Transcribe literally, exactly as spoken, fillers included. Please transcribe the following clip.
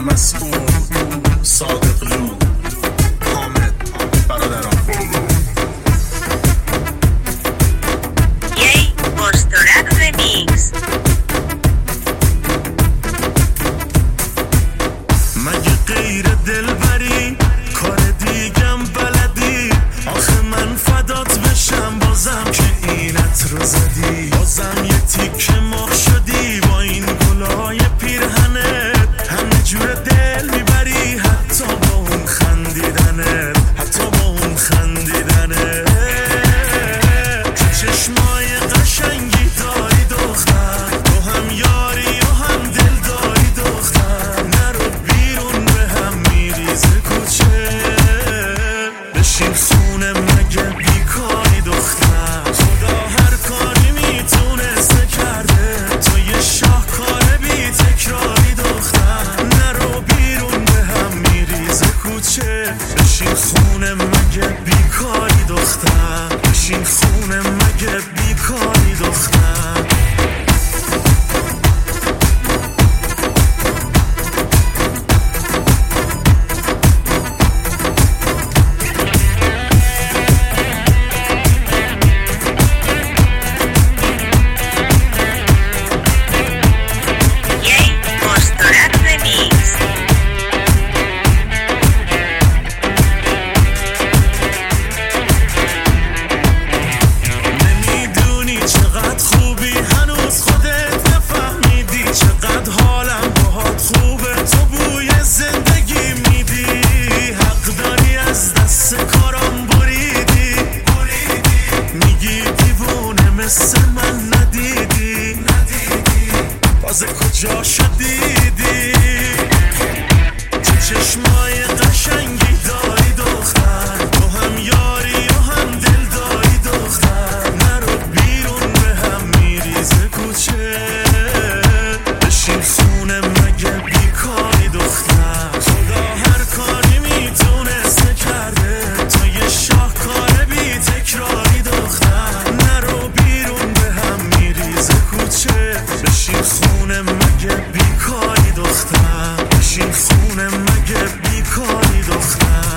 مسئول صادق لو حامد برادران یی مسترد رمیکس. مگه غیر دلبری کار دیگم بلدی؟ آخه من فدات بشم بازم که اینت رو زدی، بازم یه تیکه مرغ شدی با این گلای پیرهنت، همه جور دل میبری حتی با اون خندیدنت، حتی با اون خندیدنت. چشمای قشنگی داری دختر، تو هم یاری و هم دل داری دختر، نرو بیرون به هم میریزه کوچه، بشین خونه مگه بیکاری دختر، خدا هر کاری میتونسته کرده، تو یه شاهکار بی تکراری دختر، نرو بیرون به هم میریزه کوچه، بشین خونه مگه بیکاری دختر، بشین خونه مگه بیکاری دختر. یی مسترد رمیکس. نمیدونی چقدر خوبی هنوز خودت نفهمیدی، چقدر حالم باهات خوبه، تو بوی زندگی میدی، حق داری از دست کارم بریدی، میگی دیوونه مثل من ندیدی، باز کجا شدیدی؟ تو چشمای قشنگی داری دختر، تو هم یاری و هم دل داری دختر، نرو بیرون به هم میریزه کوچه، بشین خونه مگه بیکاری دختر، خدا هر کاری میتونسته کرده، تو یه شاهکار بی تکراری دختر، نرو بیرون به هم میریزه کوچه، بشین خونه مگه بیکاری دختر، بشین خونه مگه بیکاری دختر.